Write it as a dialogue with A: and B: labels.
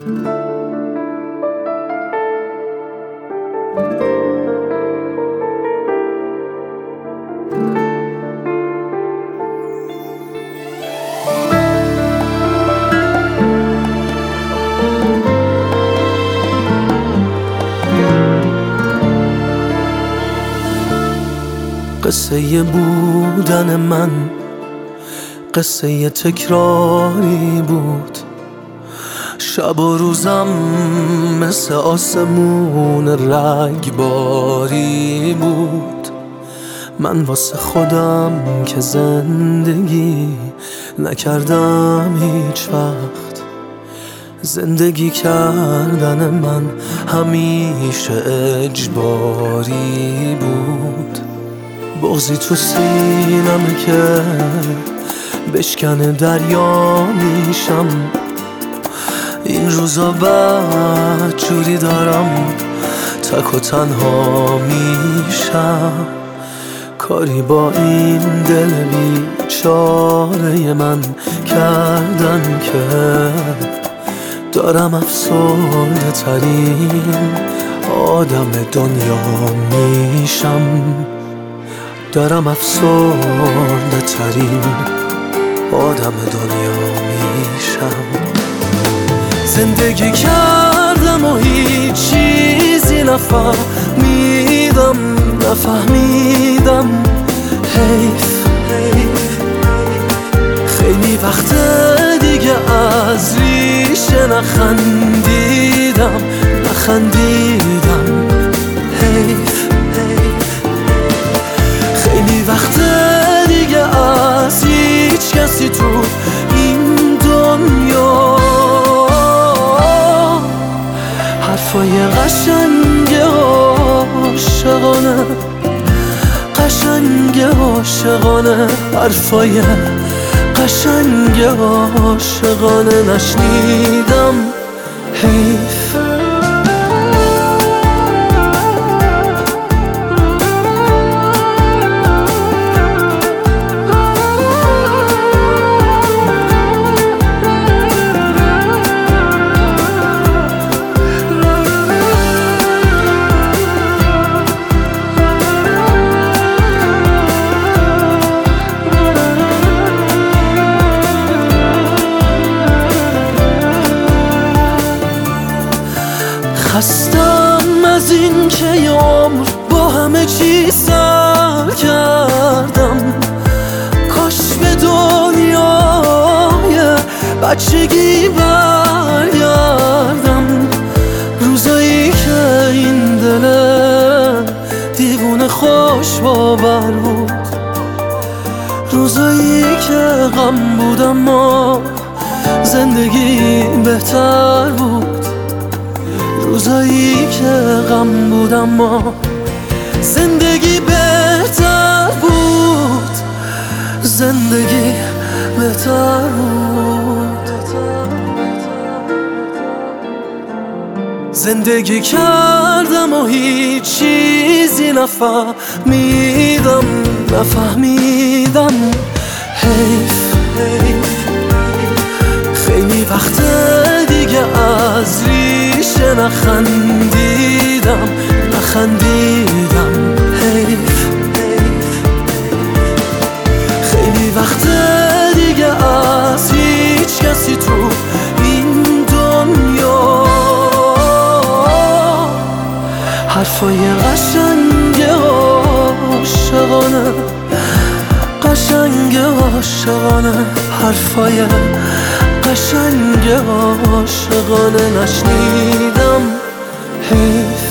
A: قصه بودن من قصه تکراری بود، شب و روزم مثل آسمون رگباری بود. من واسه خودم که زندگی نکردم هیچ وقت، زندگی کردن من همیشه اجباری بود. بغضی تو سینمه که بشکنه دریا میشم، این روزا بدجوری دارم تک و تنها میشم. کاری با این دل بیچاره من کردن که دارم افسرده ترین آدم دنیا میشم. دارم افسرده ترین آدم دنیا میشم. زندگی کردم و هیچ چیزی نفهمیدم. حیف خیلی وقت دیگه از ریشه نخندیدم. حیف خیلی وقت دیگه از هیچ کسی تو این دنیا حرفای قشنگ عاشقانه حرفای قشنگ عاشقانه نشنیدم. حیف خستم از این که یه عمر با همه چی سر کردم. کاش به دنیای بچگی برگردم. روزایی که این دل دیوونه خوش باور بود، روزایی که غم بود اما زندگی بهتر بود. روزایی که غم بود اما زندگی بهتر بود. زندگی بهتر بود. زندگی کردم و هیچ چیزی نفهمیدم. حیف خیلی وقت دیگه از ریشه نخندیدم. حیف خیلی وقت دیگه از هیچ کسی تو این دنیا حرفای قشنگ عاشقانه حرفای قشنگ عاشقانه نشنیدم. حیف